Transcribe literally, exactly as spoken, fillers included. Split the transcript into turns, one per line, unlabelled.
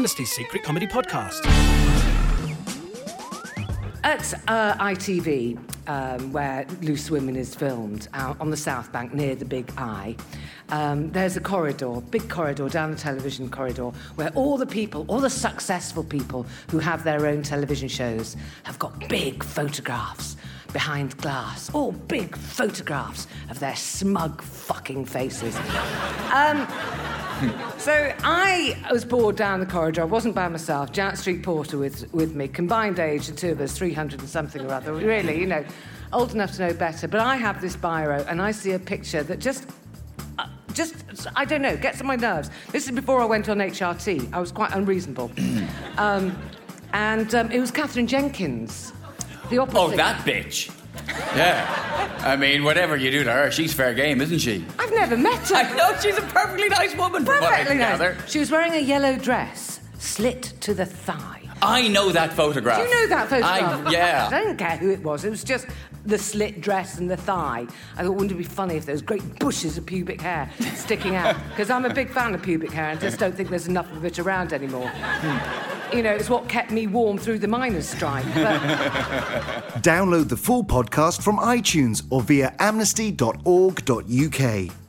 Amnesty's secret comedy podcast.
At uh, I T V, um, where Loose Women is filmed, out on the South Bank near the Big Eye, um, there's a corridor, big corridor down the television corridor, where all the people, all the successful people who have their own television shows have got big photographs behind glass, all big photographs of their smug fucking faces. Um... So I was bored down the corridor. I wasn't by myself. Janet Street Porter with, with me. Combined age, the two of us, three hundred and something or other. Really, you know, old enough to know better. But I have this biro and I see a picture that just, uh, just, I don't know, gets on my nerves. This is before I went on H R T. I was quite unreasonable. um, and um, it was Catherine Jenkins, the opposite.
Oh, that bitch. Yeah. I mean, whatever you do to her, she's fair game, isn't she?
I've never met her.
I know, she's a perfectly nice woman. from what I
Perfectly
can
nice.
gather.
She was wearing a yellow dress, slit to the thigh.
I know that photograph.
Do you know that photograph?
I, yeah.
I don't care who it was. It was just the slit dress and the thigh. I thought, wouldn't it be funny if there was great bushes of pubic hair sticking out? Because I'm a big fan of pubic hair and just don't think there's enough of it around anymore. You know, it's what kept me warm through the miners' strike. But...
Download the full podcast from iTunes or via amnesty dot org dot U K.